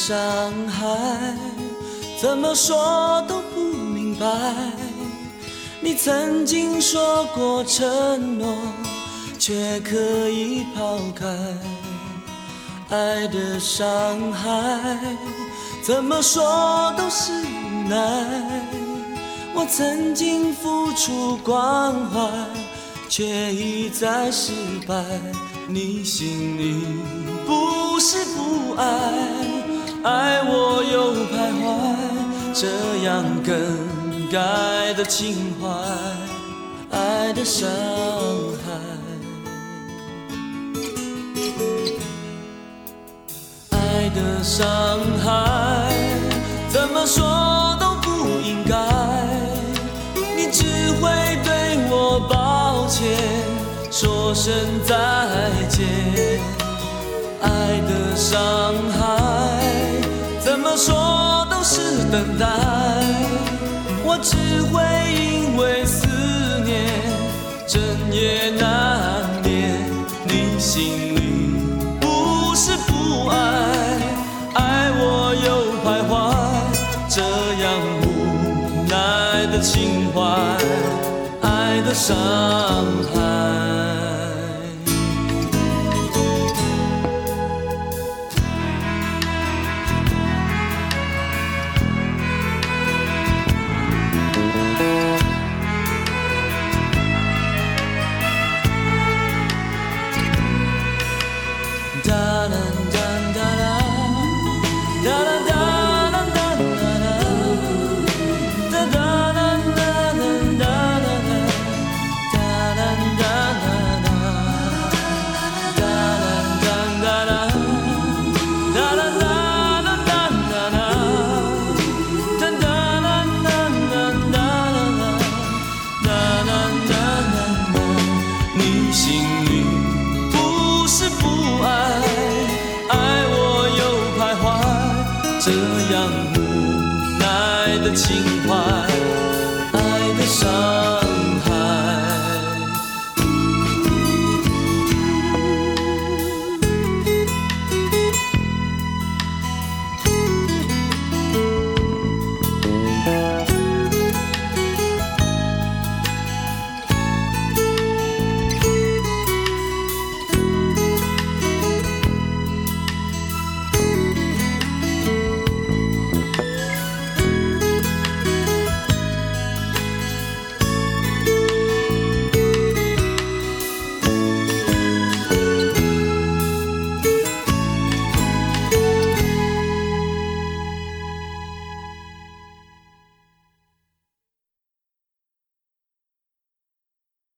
伤害，怎么说都不明白。你曾经说过承诺，却刻意抛开。爱的伤害，怎么说都是无奈。我曾经付出关怀，却一再失败。你心里不是不爱，爱我又徘徊，这样更改的情怀，爱的伤害，爱的伤害，怎么说都不应该。你只会对我抱歉，说声再见。爱的伤害，怎么说都是等待。我只会因为思念，整夜难眠。你心里不是不爱，爱我又徘徊，这样无奈的情怀，爱的伤害。这样无奈的情怀，